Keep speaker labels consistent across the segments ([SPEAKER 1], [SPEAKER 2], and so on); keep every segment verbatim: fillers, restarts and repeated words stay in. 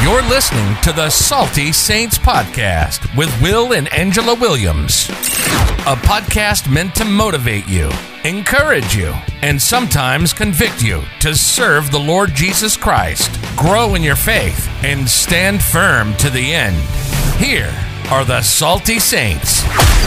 [SPEAKER 1] You're listening to the Salty Saints Podcast with Will and Angela Williams. A podcast meant to motivate you, encourage you, and sometimes convict you to serve the Lord Jesus Christ, grow in your faith, and stand firm to the end. Here are the Salty Saints.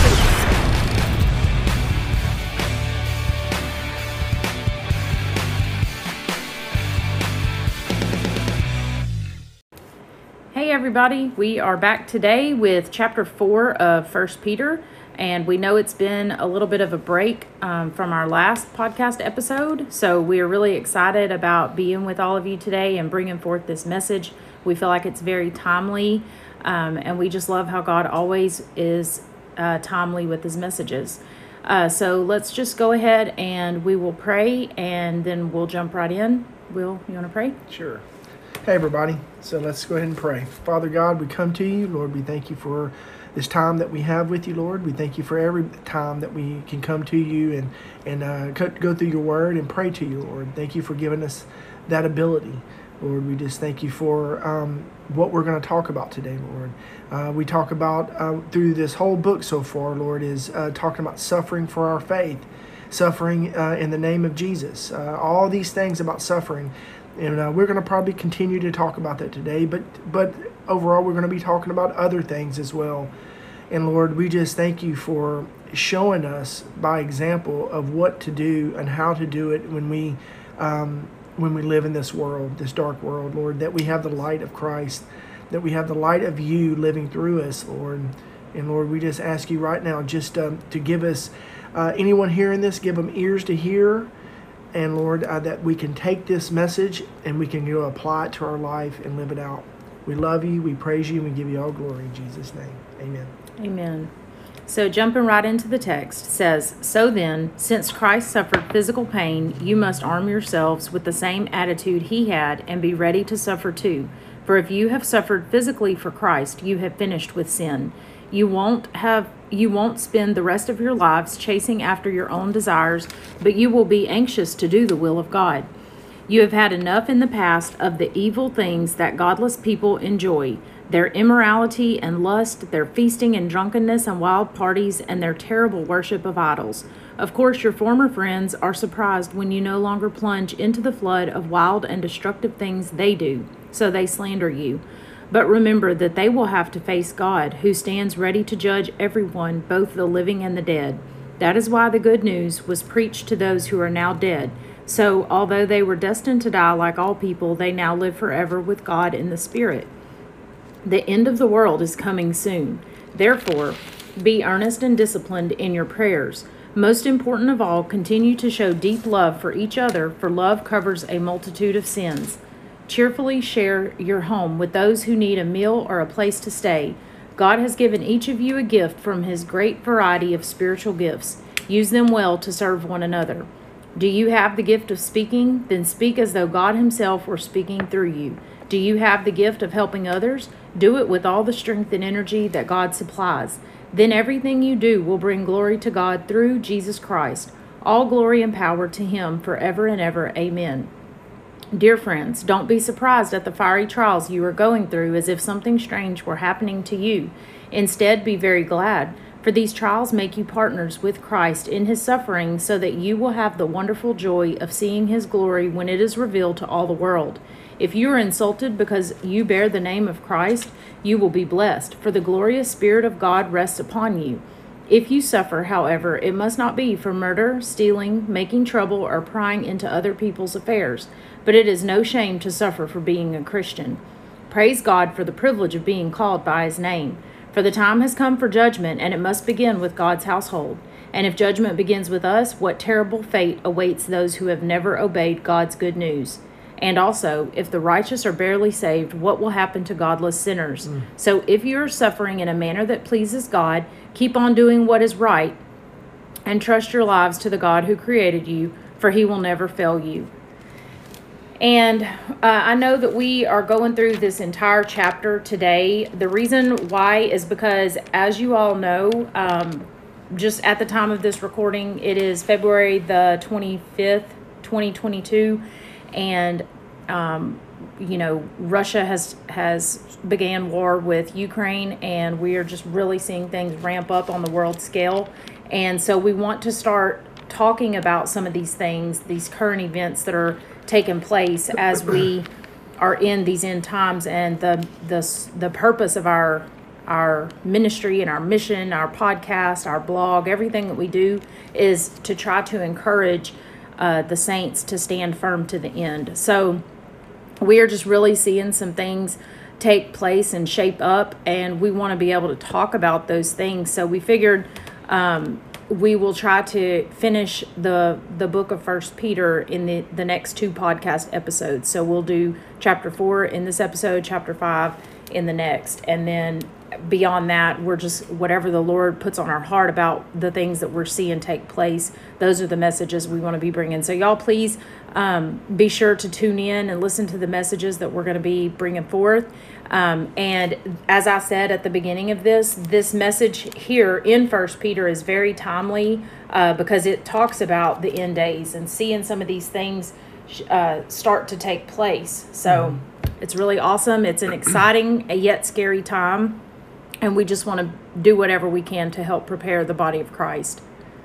[SPEAKER 2] Hey everybody, we are back today with chapter four of First Peter, and we know it's been a little bit of a break um, from our last podcast episode, so we are really excited about being with all of you today and bringing forth this message. We feel like it's very timely, um, and we just love how God always is uh, timely with his messages. Uh, so let's just go ahead and we will pray, and then we'll jump right in. Will, you want to pray?
[SPEAKER 3] Sure. Hey everybody, so let's go ahead and pray. Father God, we come to you. Lord, we thank you for this time that we have with you, Lord. We thank you for every time that we can come to you and, and uh, go through your word and pray to you, Lord. Thank you for giving us that ability. Lord, we just thank you for um, what we're going to talk about today, Lord. Uh, we talk about, uh, through this whole book so far, Lord, is uh, talking about suffering for our faith, suffering uh, in the name of Jesus. Uh, all these things about suffering. And uh, we're going to probably continue to talk about that today, but but overall we're going to be talking about other things as well. And Lord, we just thank you for showing us by example of what to do and how to do it when we um, when we live in this world, this dark world, Lord, that we have the light of Christ, that we have the light of you living through us, Lord. And Lord, we just ask you right now just um, to give us, uh, anyone hearing this, give them ears to hear. And Lord, uh, that we can take this message and we can go apply it to our life and live it out. We love you, we praise you, and we give you all glory in Jesus' name. Amen.
[SPEAKER 2] Amen. So jumping right into the text says, "So then, since Christ suffered physical pain, you must arm yourselves with the same attitude he had and be ready to suffer too. For if you have suffered physically for Christ, you have finished with sin. You won't have you won't spend the rest of your lives chasing after your own desires, but you will be anxious to do the will of God. You have had enough in the past of the evil things that godless people enjoy, their immorality and lust, their feasting and drunkenness and wild parties, and their terrible worship of idols. Of course, your former friends are surprised when you no longer plunge into the flood of wild and destructive things they do, so they slander you. But remember that they will have to face God, who stands ready to judge everyone, both the living and the dead. That is why the good news was preached to those who are now dead. So, although they were destined to die like all people, they now live forever with God in the Spirit. The end of the world is coming soon. Therefore, be earnest and disciplined in your prayers. Most important of all, continue to show deep love for each other, for love covers a multitude of sins. Cheerfully share your home with those who need a meal or a place to stay. God has given each of you a gift from his great variety of spiritual gifts. Use them well to serve one another. Do you have the gift of speaking? Then speak as though God himself were speaking through you. Do you have the gift of helping others? Do it with all the strength and energy that God supplies. Then everything you do will bring glory to God through Jesus Christ. All glory and power to him forever and ever. Amen. Dear friends, don't be surprised at the fiery trials you are going through as if something strange were happening to you. Instead, be very glad, for these trials make you partners with Christ in his suffering, so that you will have the wonderful joy of seeing his glory when it is revealed to all the world. If you are insulted because you bear the name of Christ, you will be blessed, for the glorious Spirit of God rests upon you. If you suffer, however, it must not be for murder, stealing, making trouble, or prying into other people's affairs. But it is no shame to suffer for being a Christian. Praise God for the privilege of being called by his name. For the time has come for judgment, and it must begin with God's household. And if judgment begins with us, what terrible fate awaits those who have never obeyed God's good news? And also, if the righteous are barely saved, what will happen to godless sinners? Mm. So if you are suffering in a manner that pleases God, keep on doing what is right, and trust your lives to the God who created you, for he will never fail you. And uh, I know that we are going through this entire chapter today. The reason why is because, as you all know, um, just at the time of this recording, it is February the twenty-fifth, twenty twenty-two, and um, you know, Russia has has began war with Ukraine, and we are just really seeing things ramp up on the world scale. And so we want to start talking about some of these things, these current events that are taking place as we are in these end times, and the the the purpose of our our ministry and our mission, our podcast, our blog, everything that we do is to try to encourage uh, the saints to stand firm to the end. So we are just really seeing some things take place and shape up, and we want to be able to talk about those things. So we figured um, we will try to finish the the book of First Peter in the, the next two podcast episodes. So we'll do chapter four in this episode, chapter five in the next, and then beyond that, we're just whatever the Lord puts on our heart about the things that we're seeing take place. Those are the messages we want to be bringing. So y'all, please um, be sure to tune in and listen to the messages that we're going to be bringing forth. Um, and as I said at the beginning of this, this message here in First Peter is very timely uh, because it talks about the end days and seeing some of these things uh, start to take place. So mm-hmm. It's really awesome. It's an exciting yet scary time. And we just want to do whatever we can to help prepare the body of Christ.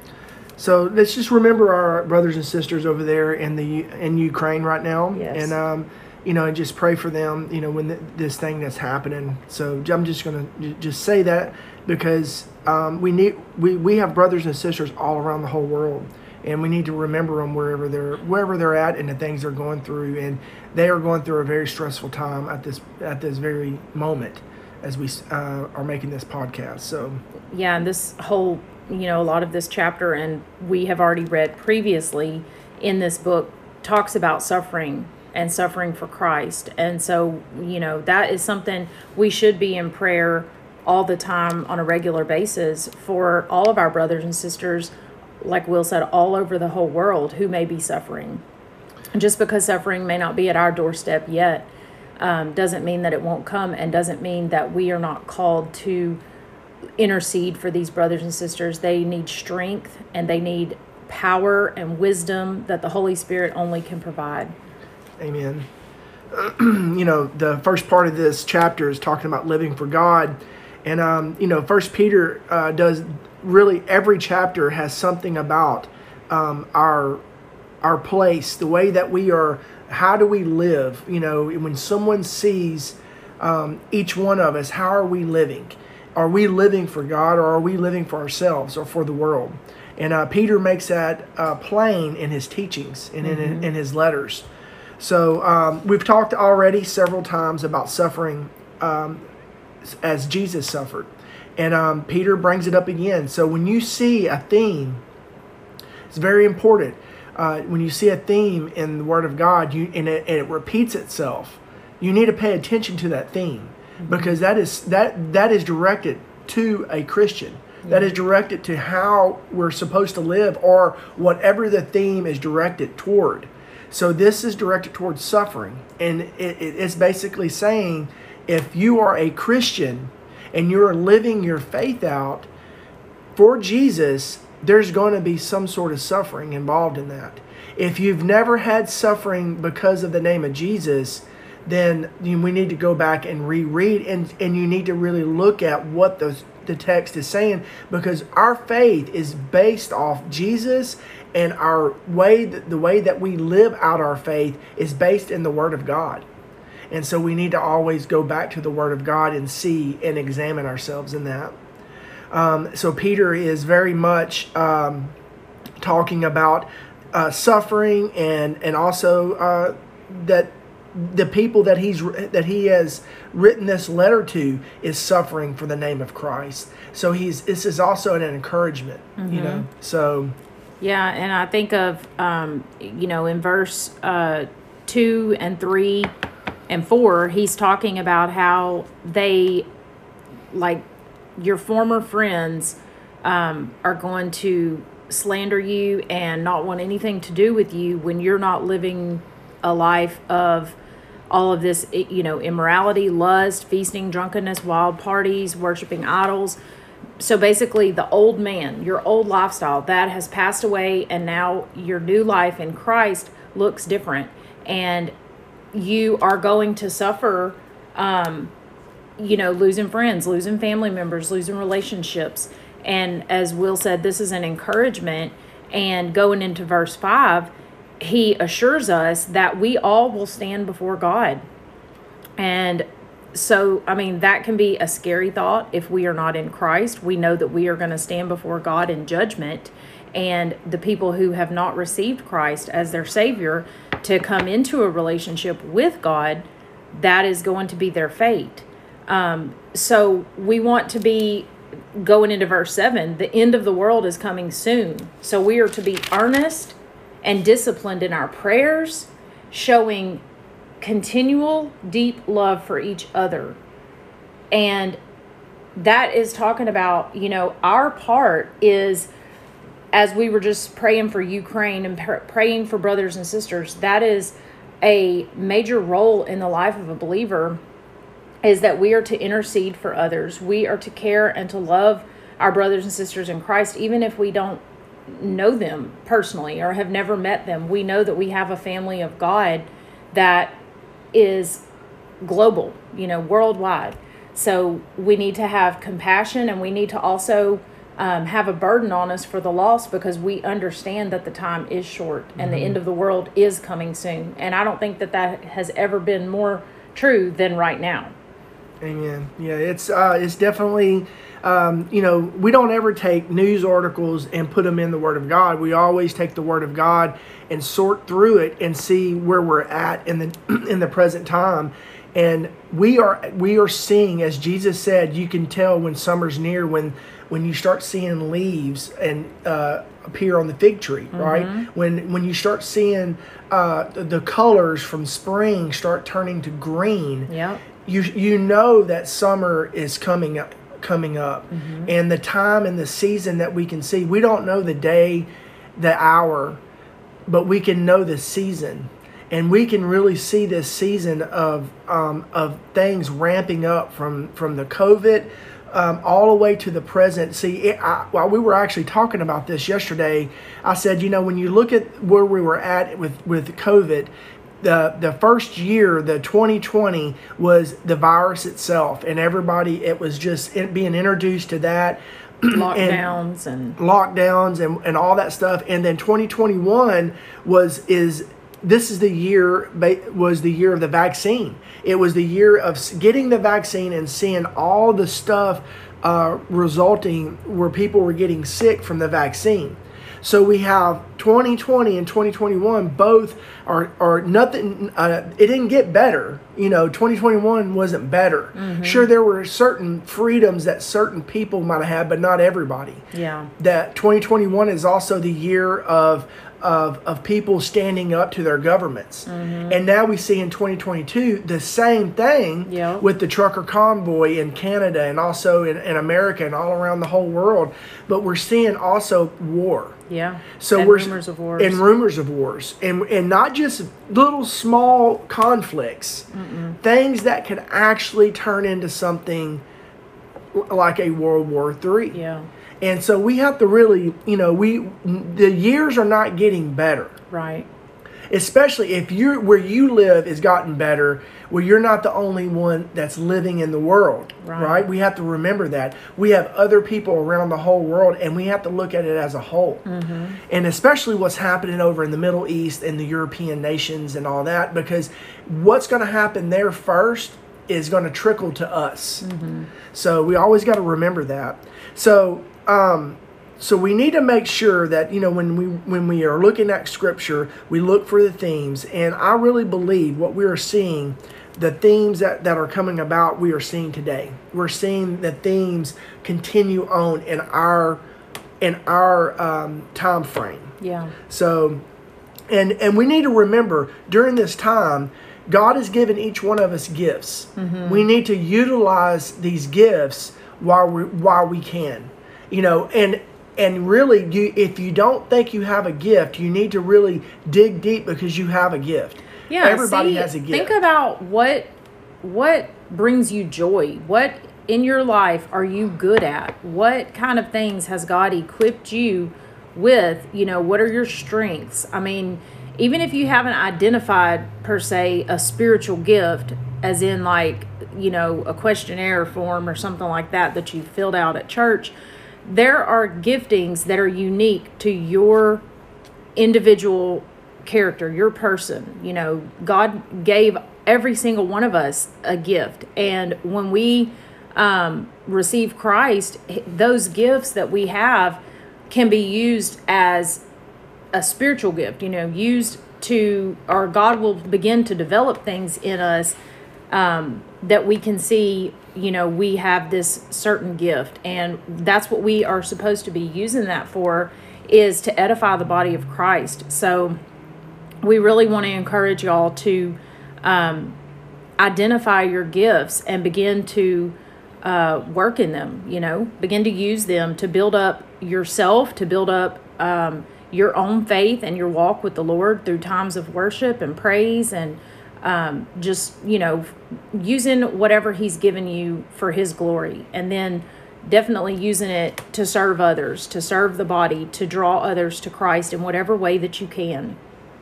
[SPEAKER 3] So let's just remember our brothers and sisters over there in the in Ukraine right now,
[SPEAKER 2] yes.
[SPEAKER 3] and um, you know, and just pray for them. You know, when the, this thing that's happening. So I'm just gonna just say that because um, we need we, we have brothers and sisters all around the whole world, and we need to remember them wherever they're wherever they're at and the things they're going through, and they are going through a very stressful time at this at this very moment as we uh, are making this podcast. So
[SPEAKER 2] yeah, and this whole, you know, a lot of this chapter, and we have already read previously in this book, talks about suffering and suffering for Christ. And so, you know, that is something we should be in prayer all the time on a regular basis for all of our brothers and sisters, like Will said, all over the whole world who may be suffering. Just because suffering may not be at our doorstep yet, Um, doesn't mean that it won't come, and doesn't mean that we are not called to intercede for these brothers and sisters. They need strength, and they need power and wisdom that the Holy Spirit only can provide.
[SPEAKER 3] Amen. You know, the first part of this chapter is talking about living for God. And, um, you know, First Peter uh, does really every chapter has something about um, our our place, the way that we are. How do we live? You know, when someone sees um, each one of us, how are we living? Are we living for God, or are we living for ourselves or for the world? And uh, Peter makes that uh, plain in his teachings and in, mm-hmm. in, in his letters. So um, we've talked already several times about suffering um, as Jesus suffered. And um, Peter brings it up again. So when you see a theme, it's very important. Uh, when you see a theme in the Word of God, you and it, and it repeats itself, you need to pay attention to that theme, mm-hmm. because that is that that is directed to a Christian. Mm-hmm. That is directed to how we're supposed to live, or whatever the theme is directed toward. So this is directed towards suffering, and it, it, it's basically saying, if you are a Christian and you're living your faith out for Jesus, there's going to be some sort of suffering involved in that. If you've never had suffering because of the name of Jesus, then you, we need to go back and reread, and, and you need to really look at what the, the text is saying, because our faith is based off Jesus, and our way, the way that we live out our faith is based in the Word of God. And so we need to always go back to the Word of God and see and examine ourselves in that. Um, so Peter is very much um, talking about uh, suffering, and and also uh, that the people that he's that he has written this letter to is suffering for the name of Christ. So he's this is also an encouragement, mm-hmm. you know. So
[SPEAKER 2] yeah, and I think of um, you know, in verse uh, two and three and four, he's talking about how they, like, your former friends um, are going to slander you and not want anything to do with you when you're not living a life of all of this, you know, immorality, lust, feasting, drunkenness, wild parties, worshiping idols. So basically the old man, your old lifestyle, that has passed away, and now your new life in Christ looks different. And you are going to suffer, um, you know, losing friends, losing family members, losing relationships. And as Will said, this is an encouragement. And going into verse five, he assures us that we all will stand before God. And so, I mean, that can be a scary thought if we are not in Christ. We know that we are going to stand before God in judgment. And the people who have not received Christ as their Savior to come into a relationship with God, that is going to be their fate. Um, so we want to be going into verse seven, the end of the world is coming soon. So we are to be earnest and disciplined in our prayers, showing continual deep love for each other. And that is talking about, you know, our part is, as we were just praying for Ukraine and pr- praying for brothers and sisters, that is a major role in the life of a believer, is that we are to intercede for others. We are to care and to love our brothers and sisters in Christ, even if we don't know them personally or have never met them. We know that we have a family of God that is global, you know, worldwide. So we need to have compassion, and we need to also um, have a burden on us for the lost, because we understand that the time is short and mm-hmm. the end of the world is coming soon. And I don't think that that has ever been more true than right now.
[SPEAKER 3] Amen. Yeah, it's uh, it's definitely, um, you know, we don't ever take news articles and put them in the Word of God. We always take the Word of God and sort through it and see where we're at in the in the present time. And we are we are seeing, as Jesus said, you can tell when summer's near when when you start seeing leaves and uh, appear on the fig tree, mm-hmm. right? When when you start seeing uh, the, the colors from spring start turning to green.
[SPEAKER 2] Yeah.
[SPEAKER 3] You you know that summer is coming up, coming up, mm-hmm. and the time and the season that we can see. We don't know the day, the hour, but we can know the season, and we can really see this season of um, of things ramping up from from the COVID um, all the way to the present. See, it, I, while we were actually talking about this yesterday, I said, you know, when you look at where we were at with with COVID. The the first year, the twenty twenty, was the virus itself, and everybody, it was just being introduced to that.
[SPEAKER 2] Lockdowns and, and
[SPEAKER 3] lockdowns and, and all that stuff. And then twenty twenty-one was is this is the year was the year of the vaccine. It was the year of getting the vaccine and seeing all the stuff uh, resulting where people were getting sick from the vaccine. So we have twenty twenty and twenty twenty-one, both are, are nothing, uh, it didn't get better. You know, twenty twenty-one wasn't better. Mm-hmm. Sure, there were certain freedoms that certain people might have had, but not everybody.
[SPEAKER 2] Yeah. That
[SPEAKER 3] twenty twenty-one is also the year of Of, of people standing up to their governments. Mm-hmm. And now we see in twenty twenty-two the same thing
[SPEAKER 2] yep.
[SPEAKER 3] with the trucker convoy in Canada and also in, in America and all around the whole world. But we're seeing also war.
[SPEAKER 2] Yeah.
[SPEAKER 3] So
[SPEAKER 2] and
[SPEAKER 3] we're
[SPEAKER 2] rumors of wars.
[SPEAKER 3] And rumors of wars. And and not just little small conflicts. Mm-mm. Things that could actually turn into something like a World War Three.
[SPEAKER 2] Yeah.
[SPEAKER 3] And so we have to really, you know, we the years are not getting better.
[SPEAKER 2] Right.
[SPEAKER 3] Especially if you're where you live has gotten better, where you're not the only one that's living in the world.
[SPEAKER 2] Right.
[SPEAKER 3] Right? We have to remember that. We have other people around the whole world, and we have to look at it as a whole. Mm-hmm. And especially what's happening over in the Middle East and the European nations and all that, because what's going to happen there first is going to trickle to us. Mm-hmm. So we always got to remember that. So Um, so we need to make sure that, you know, when we when we are looking at Scripture, we look for the themes. And I really believe what we are seeing, the themes that, that are coming about, we are seeing today. We're seeing the themes continue on in our in our um, time frame.
[SPEAKER 2] Yeah.
[SPEAKER 3] So, and and we need to remember during this time, God has given each one of us gifts. Mm-hmm. We need to utilize these gifts while we while we can. You know, and and really, you, if you don't think you have a gift, you need to really dig deep, because you have a gift.
[SPEAKER 2] Yeah,
[SPEAKER 3] everybody
[SPEAKER 2] see,
[SPEAKER 3] has a gift.
[SPEAKER 2] Think about what what brings you joy. What in your life are you good at? What kind of things has God equipped you with? You know, what are your strengths? I mean, even if you haven't identified per se a spiritual gift, as in like, you know, a questionnaire form or something like that that you filled out at church, there are giftings that are unique to your individual character, your person. You know, God gave every single one of us a gift. And when we um, receive Christ, those gifts that we have can be used as a spiritual gift, you know, used to, or God will begin to develop things in us um, that we can see, you know, we have this certain gift. And that's what we are supposed to be using that for, is to edify the body of Christ. So we really want to encourage y'all to um, identify your gifts and begin to uh, work in them, you know, begin to use them to build up yourself, to build up um, your own faith and your walk with the Lord through times of worship and praise, and um, just, you know, using whatever He's given you for His glory. And then definitely using it to serve others, to serve the body, to draw others to Christ in whatever way that you can.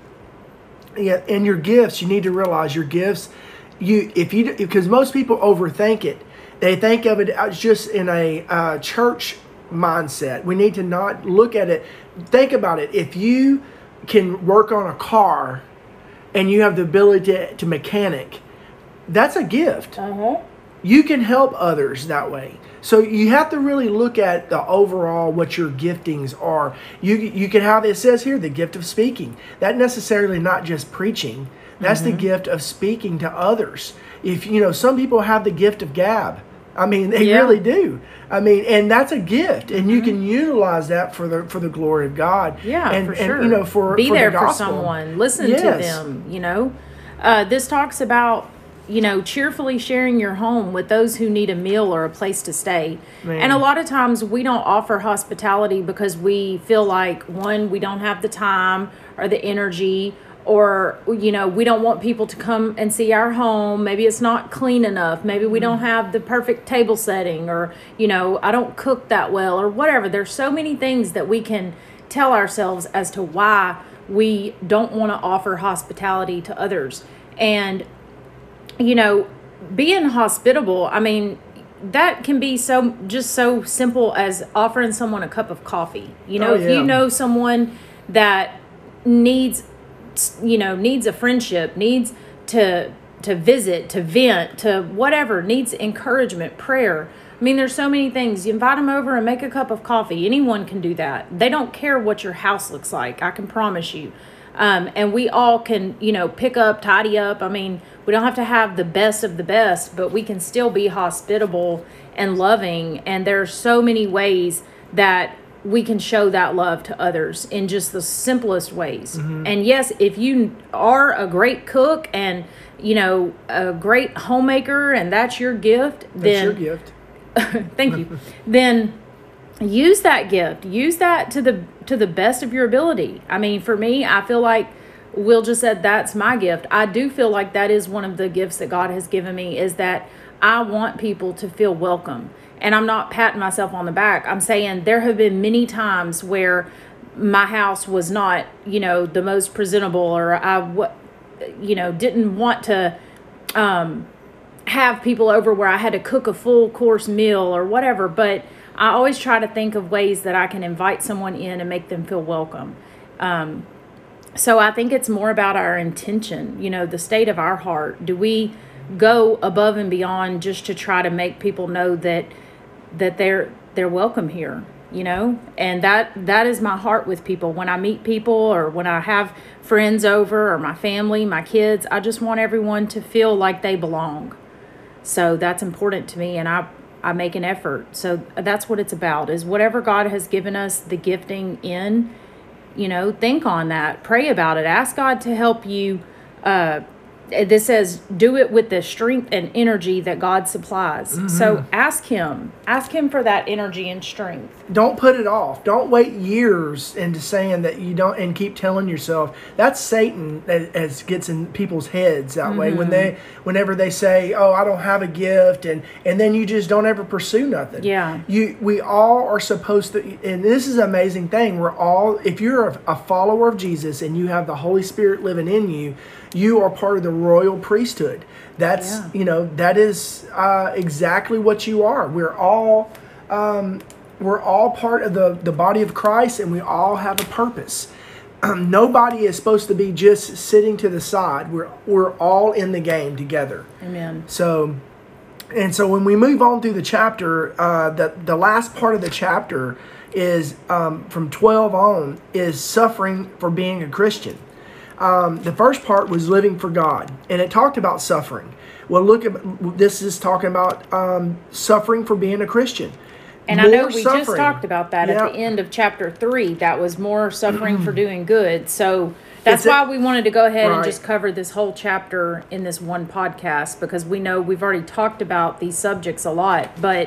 [SPEAKER 3] Yeah, and your gifts, you need to realize your gifts, you if you because most people overthink it. They think of it as just in a uh, church mindset. We need to not look at it. Think about it. If you can work on a car and you have the ability to, to mechanic, that's a gift.
[SPEAKER 2] Uh-huh.
[SPEAKER 3] You can help others that way. So you have to really look at the overall, what your giftings are. You you can have, it says here, the gift of speaking. That necessarily not just preaching. That's mm-hmm. the gift of speaking to others. If you know, some people have the gift of gab. I mean, they yeah. really do. I mean, and that's a gift, and mm-hmm. you can utilize that for the for the glory of God.
[SPEAKER 2] Yeah,
[SPEAKER 3] and,
[SPEAKER 2] for
[SPEAKER 3] and,
[SPEAKER 2] sure.
[SPEAKER 3] You know, for
[SPEAKER 2] be
[SPEAKER 3] for
[SPEAKER 2] there
[SPEAKER 3] the
[SPEAKER 2] for
[SPEAKER 3] gospel.
[SPEAKER 2] someone. Listen
[SPEAKER 3] yes.
[SPEAKER 2] to them. You know, uh, this talks about, you know, cheerfully sharing your home with those who need a meal or a place to stay. Man. And a lot of times we don't offer hospitality because we feel like, one, we don't have the time or the energy, or, you know, we don't want people to come and see our home. Maybe it's not clean enough. Maybe we don't have the perfect table setting, or, you know, I don't cook that well, or whatever. There's so many things that we can tell ourselves as to why we don't want to offer hospitality to others. And you know, being hospitable, I mean, that can be so just so simple as offering someone a cup of coffee. You know,
[SPEAKER 3] oh,
[SPEAKER 2] if
[SPEAKER 3] yeah.
[SPEAKER 2] you know someone that needs, you know, needs a friendship, needs to to visit, to vent, to whatever, needs encouragement, prayer. I mean, there's so many things. You invite them over and make a cup of coffee. Anyone can do that. They don't care what your house looks like, I can promise you. Um, and we all can, you know, pick up, tidy up. I mean, we don't have to have the best of the best, but we can still be hospitable and loving. And there are so many ways that we can show that love to others in just the simplest ways. Mm-hmm. And yes, if you are a great cook and, you know, a great homemaker, and that's your gift,
[SPEAKER 3] that's
[SPEAKER 2] then
[SPEAKER 3] your gift.
[SPEAKER 2] Thank you. Then use that gift. Use that to the to the best of your ability. I mean, for me, I feel like Will just said that's my gift. I do feel like that is one of the gifts that God has given me, is that I want people to feel welcome. And I'm not patting myself on the back. I'm saying there have been many times where my house was not, you know, the most presentable, or I, you know, didn't want to um, have people over where I had to cook a full course meal or whatever. But I always try to think of ways that I can invite someone in and make them feel welcome. Um, so I think it's more about our intention, you know, the state of our heart. Do we go above and beyond just to try to make people know that that they're they're welcome here, you know? And that that is my heart with people. When I meet people, or when I have friends over, or my family, my kids, I just want everyone to feel like they belong. So that's important to me, and I I make an effort. So that's what it's about, is whatever God has given us the gifting in, you know, think on that, pray about it, ask God to help you uh, this says, do it with the strength and energy that God supplies.
[SPEAKER 3] Mm-hmm.
[SPEAKER 2] So ask him, ask him for that energy and strength.
[SPEAKER 3] Don't put it off. Don't wait years into saying that you don't, and keep telling yourself. That's Satan that as gets in people's heads that mm-hmm. way when they, whenever they say, "Oh, I don't have a gift," and and then you just don't ever pursue nothing.
[SPEAKER 2] Yeah.
[SPEAKER 3] You, we all are supposed to, and this is an amazing thing. We're all, if you're a, a follower of Jesus and you have the Holy Spirit living in you, you are part of the royal priesthood. That's, yeah. you know, that is uh, exactly what you are. We're all, um, we're all part of the, the body of Christ, and we all have a purpose. Um, nobody is supposed to be just sitting to the side. We're, we're all in the game together.
[SPEAKER 2] Amen.
[SPEAKER 3] So, and so when we move on through the chapter, uh, the, the last part of the chapter is um, from twelve on is suffering for being a Christian. Um, the first part was living for God, and it talked about suffering. Well, look at this is talking about um, suffering for being a Christian.
[SPEAKER 2] And more I know we suffering. just talked about that yeah. at the end of chapter three. That was more suffering for doing good. So that's why we wanted to go ahead right. and just cover this whole chapter in this one podcast, because we know we've already talked about these subjects a lot. But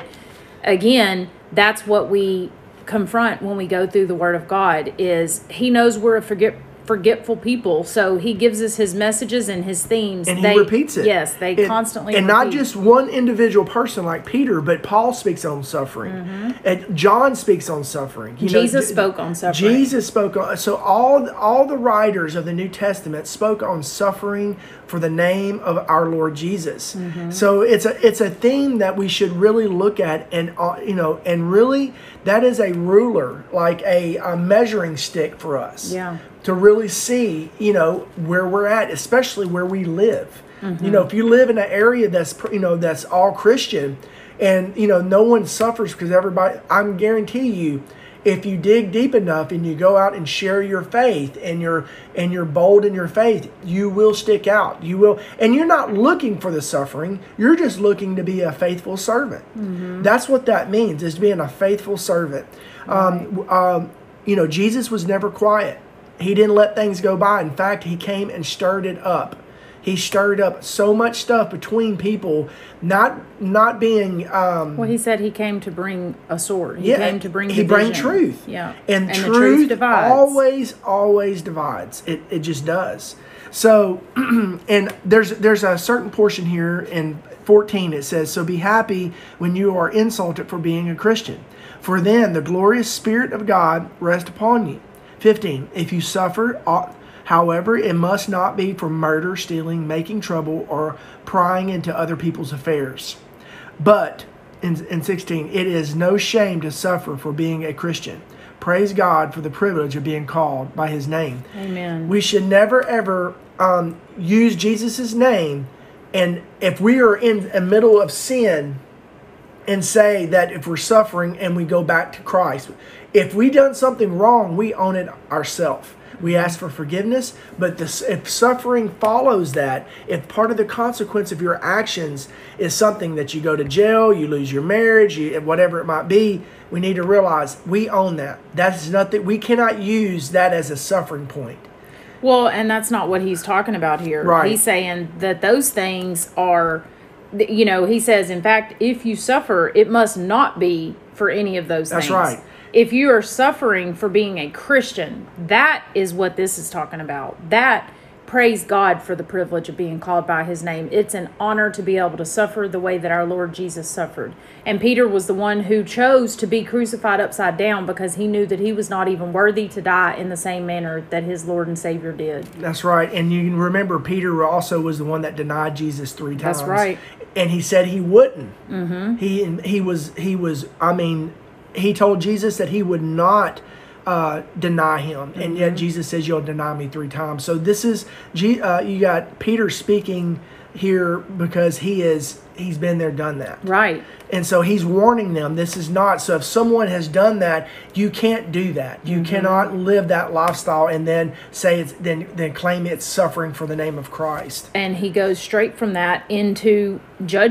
[SPEAKER 2] again, that's what we confront when we go through the Word of God, is He knows we're a forget forgetful people, so He gives us His messages and His themes,
[SPEAKER 3] and
[SPEAKER 2] they,
[SPEAKER 3] He repeats it.
[SPEAKER 2] Yes, they
[SPEAKER 3] and,
[SPEAKER 2] constantly
[SPEAKER 3] and
[SPEAKER 2] repeat.
[SPEAKER 3] Not just one individual person like Peter, but Paul speaks on suffering, mm-hmm. and John speaks on suffering. You
[SPEAKER 2] Jesus
[SPEAKER 3] know,
[SPEAKER 2] spoke on suffering.
[SPEAKER 3] Jesus spoke on. So all all the writers of the New Testament spoke on suffering for the name of our Lord Jesus. Mm-hmm. So it's a it's a theme that we should really look at, and uh, you know, and really that is a ruler, like a, a measuring stick for us.
[SPEAKER 2] Yeah.
[SPEAKER 3] To really see, you know, where we're at, especially where we live. Mm-hmm. You know, if you live in an area that's, you know, that's all Christian, and, you know, no one suffers because everybody, I'm guarantee you, if you dig deep enough and you go out and share your faith and you're, and you're bold in your faith, you will stick out. You will, and you're not looking for the suffering. You're just looking to be a faithful servant. Mm-hmm. That's what that means, is being a faithful servant. Right. Um, um, you know, Jesus was never quiet. He didn't let things go by. In fact, He came and stirred it up. He stirred up so much stuff between people, not not being... Um,
[SPEAKER 2] well, He said He came to bring a sword. He
[SPEAKER 3] yeah,
[SPEAKER 2] came to bring
[SPEAKER 3] He
[SPEAKER 2] division.
[SPEAKER 3] bring truth.
[SPEAKER 2] Yeah.
[SPEAKER 3] And,
[SPEAKER 2] and
[SPEAKER 3] truth,
[SPEAKER 2] the truth divides.
[SPEAKER 3] always, always divides. It it just does. So, and there's there's a certain portion here in fourteen. It says, "So be happy when you are insulted for being a Christian, for then the glorious Spirit of God rests upon you." fifteen. If you suffer, however, it must not be for murder, stealing, making trouble, or prying into other people's affairs. But, in, in sixteen, it is no shame to suffer for being a Christian. Praise God for the privilege of being called by His name.
[SPEAKER 2] Amen.
[SPEAKER 3] We should never, ever um, use Jesus' name, and if we are in the middle of sin, and say that if we're suffering and we go back to Christ. If we done something wrong, we own it ourselves. We ask for forgiveness, but this, if suffering follows that, if part of the consequence of your actions is something that you go to jail, you lose your marriage, you, whatever it might be, we need to realize we own that. That's nothing. We cannot use that as a suffering point.
[SPEAKER 2] Well, and that's not what He's talking about here.
[SPEAKER 3] Right.
[SPEAKER 2] He's saying that those things are... You know, He says, in fact, if you suffer, it must not be for any of those
[SPEAKER 3] That's
[SPEAKER 2] things.
[SPEAKER 3] That's right.
[SPEAKER 2] If you are suffering for being a Christian, that is what this is talking about. That, praise God for the privilege of being called by His name. It's an honor to be able to suffer the way that our Lord Jesus suffered. And Peter was the one who chose to be crucified upside down because he knew that he was not even worthy to die in the same manner that his Lord and Savior did.
[SPEAKER 3] That's right. And you can remember Peter also was the one that denied Jesus three times.
[SPEAKER 2] That's right.
[SPEAKER 3] And he said he wouldn't.
[SPEAKER 2] Mm-hmm.
[SPEAKER 3] He he was he was. I mean, he told Jesus that he would not uh, deny Him, mm-hmm. and yet Jesus says, "You'll deny me three times." So this is uh, you got Peter speaking here because he is he's been there, done that.
[SPEAKER 2] Right.
[SPEAKER 3] And so he's warning them, this is not, so if someone has done that, you can't do that. You mm-hmm. cannot live that lifestyle and then say it's, then, then claim it's suffering for the name of Christ.
[SPEAKER 2] And he goes straight from that into judgment.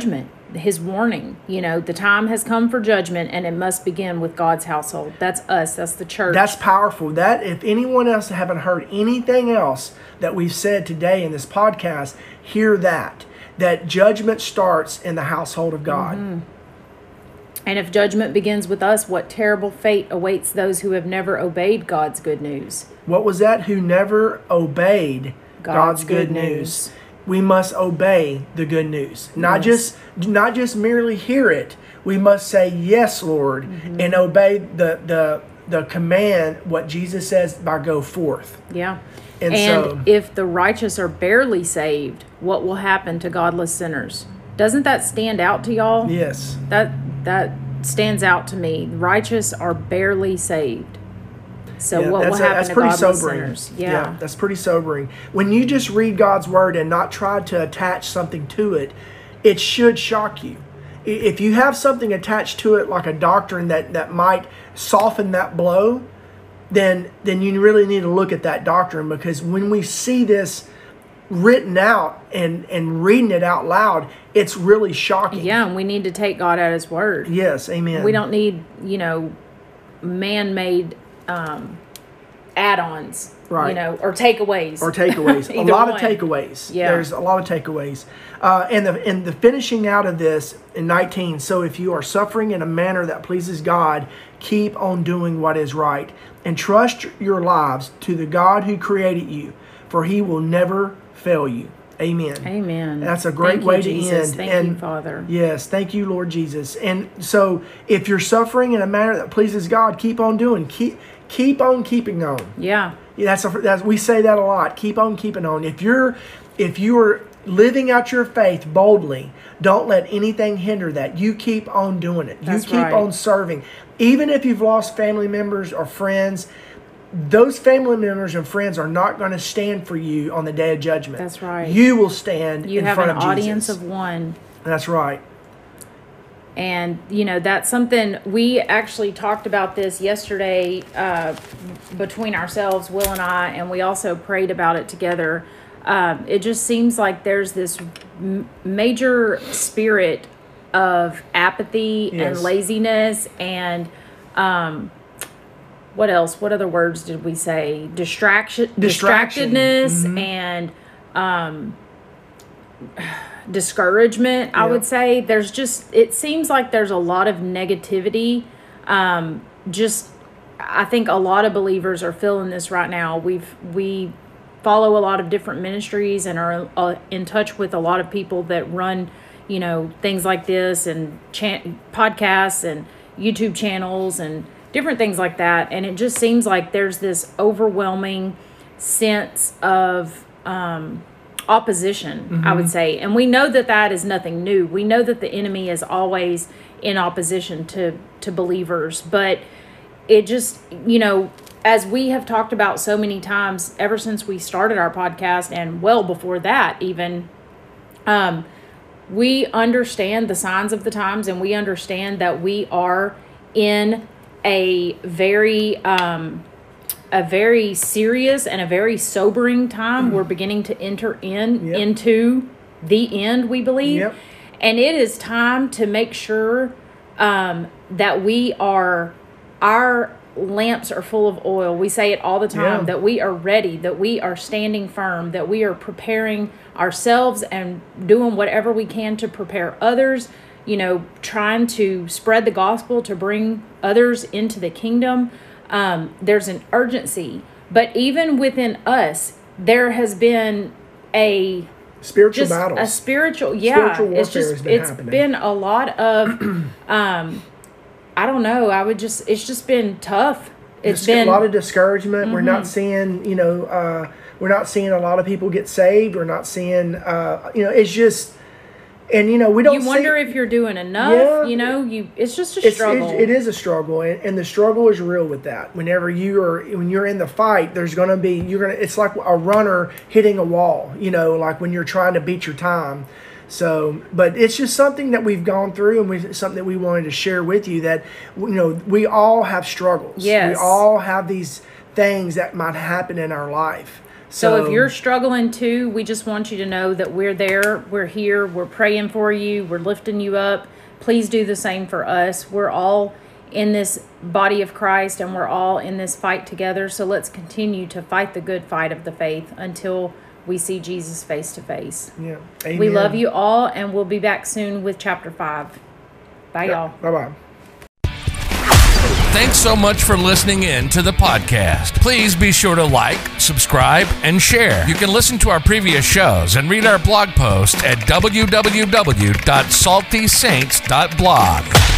[SPEAKER 2] his warning, you know, the time has come for judgment and it must begin with God's household. That's us. That's the church.
[SPEAKER 3] That's powerful. That if anyone else haven't heard anything else that we've said today in this podcast, hear that. That judgment starts in the household of God.
[SPEAKER 2] Mm-hmm. And if judgment begins with us, what terrible fate awaits those who have never obeyed God's good news?
[SPEAKER 3] What was that? Who never obeyed God's, God's good, good news. news. We must obey the good news. Not
[SPEAKER 2] Yes.
[SPEAKER 3] just not just merely hear it. We must say, yes, Lord,
[SPEAKER 2] Mm-hmm.
[SPEAKER 3] and obey the, the, the command, what Jesus says, by go forth.
[SPEAKER 2] Yeah.
[SPEAKER 3] And,
[SPEAKER 2] And
[SPEAKER 3] so,
[SPEAKER 2] if the righteous are barely saved, what will happen to godless sinners? Doesn't that stand out to y'all?
[SPEAKER 3] yes.
[SPEAKER 2] That that stands out to me. Righteous are barely saved. So
[SPEAKER 3] Yeah,
[SPEAKER 2] what will
[SPEAKER 3] that's a-
[SPEAKER 2] happen
[SPEAKER 3] that's
[SPEAKER 2] to
[SPEAKER 3] pretty
[SPEAKER 2] godless
[SPEAKER 3] sobering.
[SPEAKER 2] sinners? Yeah.
[SPEAKER 3] That's pretty sobering. When you just read God's word and not try to attach something to it, it should shock you. I- If you have something attached to it, like a doctrine that, that might soften that blow, then then you really need to look at that doctrine, because when we see this written out and, and reading it out loud, it's really shocking.
[SPEAKER 2] Yeah, and we need to take God at his word.
[SPEAKER 3] Yes, amen.
[SPEAKER 2] We don't need, you know, man-made um, add-ons,
[SPEAKER 3] Right.
[SPEAKER 2] you know, or takeaways.
[SPEAKER 3] Or takeaways. a
[SPEAKER 2] Either
[SPEAKER 3] lot
[SPEAKER 2] one.
[SPEAKER 3] of takeaways.
[SPEAKER 2] Yeah.
[SPEAKER 3] There's a lot of takeaways. Uh, and the and the finishing out of this in nineteen, so if you are suffering in a manner that pleases God, keep on doing what is right, and trust your lives to the God who created you, for he will never fail you. Amen.
[SPEAKER 2] Amen.
[SPEAKER 3] That's a great
[SPEAKER 2] Thank you,
[SPEAKER 3] way to
[SPEAKER 2] Jesus.
[SPEAKER 3] end.
[SPEAKER 2] Thank
[SPEAKER 3] and
[SPEAKER 2] you, Father.
[SPEAKER 3] Yes, thank you, Lord Jesus. And so if you're suffering in a manner that pleases God, keep on doing. Keep keep on keeping on.
[SPEAKER 2] Yeah.
[SPEAKER 3] Yeah, that's, a, that's we say that a lot. Keep on keeping on. If you're if you're living out your faith boldly, don't let anything hinder that. You keep on doing it.
[SPEAKER 2] That's
[SPEAKER 3] you keep
[SPEAKER 2] right.
[SPEAKER 3] on serving. Even if you've lost family members or friends, those family members and friends are not going to stand for you on the day of judgment.
[SPEAKER 2] That's right.
[SPEAKER 3] You will stand
[SPEAKER 2] You
[SPEAKER 3] in
[SPEAKER 2] have
[SPEAKER 3] front
[SPEAKER 2] an
[SPEAKER 3] of
[SPEAKER 2] audience
[SPEAKER 3] Jesus.
[SPEAKER 2] of one.
[SPEAKER 3] That's right.
[SPEAKER 2] And, you know, that's something we actually talked about this yesterday uh, between ourselves, Will and I, and we also prayed about it together. Um, it just seems like there's this m- major spirit of apathy
[SPEAKER 3] Yes.
[SPEAKER 2] and laziness and um, what else? What other words did we say? Distraction,
[SPEAKER 3] Distraction.
[SPEAKER 2] distractedness,
[SPEAKER 3] Mhm.
[SPEAKER 2] and um, discouragement. I
[SPEAKER 3] Yeah.
[SPEAKER 2] would say there's just. It seems like there's a lot of negativity. Um, just, I think a lot of believers are feeling this right now. We've we follow a lot of different ministries and are uh, in touch with a lot of people that run, you know, things like this and chan- podcasts and YouTube channels and different things like that. And it just seems like there's this overwhelming sense of um, opposition, I would say. And we know that that is nothing new. We know that the enemy is always in opposition to, to believers. But it just, you know, as we have talked about so many times ever since we started our podcast and well before that even, um, we understand the signs of the times, and we understand that we are in a very um, a very serious and a very sobering time. We're beginning to enter in
[SPEAKER 3] Yep.
[SPEAKER 2] into the end, we believe.
[SPEAKER 3] Yep.
[SPEAKER 2] And it is time to make sure um, that we are, our lamps are full of oil. We say it all the time,
[SPEAKER 3] Yeah.
[SPEAKER 2] that we are ready, that we are standing firm, that we are preparing ourselves and doing whatever we can to prepare others, you know, trying to spread the gospel, to bring others into the kingdom. Um, there's an urgency. But even within us, there has been a
[SPEAKER 3] Spiritual
[SPEAKER 2] just
[SPEAKER 3] battles.
[SPEAKER 2] a spiritual, yeah.
[SPEAKER 3] Spiritual
[SPEAKER 2] it's
[SPEAKER 3] warfare
[SPEAKER 2] just
[SPEAKER 3] has been
[SPEAKER 2] it's
[SPEAKER 3] happening.
[SPEAKER 2] been a lot of, um, I don't know. I would just it's just been tough. It's
[SPEAKER 3] Dis-
[SPEAKER 2] been
[SPEAKER 3] a lot of discouragement. We're
[SPEAKER 2] Mm-hmm.
[SPEAKER 3] not seeing, you know, uh, we're not seeing a lot of people get saved. We're not seeing, uh, you know, it's just, and you know, we don't.
[SPEAKER 2] you wonder
[SPEAKER 3] see,
[SPEAKER 2] if you're doing enough.
[SPEAKER 3] Yeah.
[SPEAKER 2] you know, you it's just a
[SPEAKER 3] it's,
[SPEAKER 2] struggle.
[SPEAKER 3] it, it is a struggle, and, and the struggle is real with that. Whenever you are, when you're in the fight, there's going to be you're going to. It's like a runner hitting a wall. You know, like when you're trying to beat your time. So, but it's just something that we've gone through, and we something that we wanted to share with you, that you know we all have struggles.
[SPEAKER 2] Yes.
[SPEAKER 3] We all have these things that might happen in our life.
[SPEAKER 2] So, so if you're struggling too, we just want you to know that we're there, we're here, we're praying for you, we're lifting you up. Please do the same for us. We're all in this body of Christ, and we're all in this fight together. So let's continue to fight the good fight of the faith until we see Jesus face to face.
[SPEAKER 3] Yeah. Amen.
[SPEAKER 2] We love you all, and we'll be back soon with chapter five. Bye,
[SPEAKER 3] yeah.
[SPEAKER 2] y'all.
[SPEAKER 3] Bye-bye.
[SPEAKER 1] Thanks so much for listening in to the podcast. Please be sure to like, subscribe, and share. You can listen to our previous shows and read our blog post at w w w dot salty saints dot blog.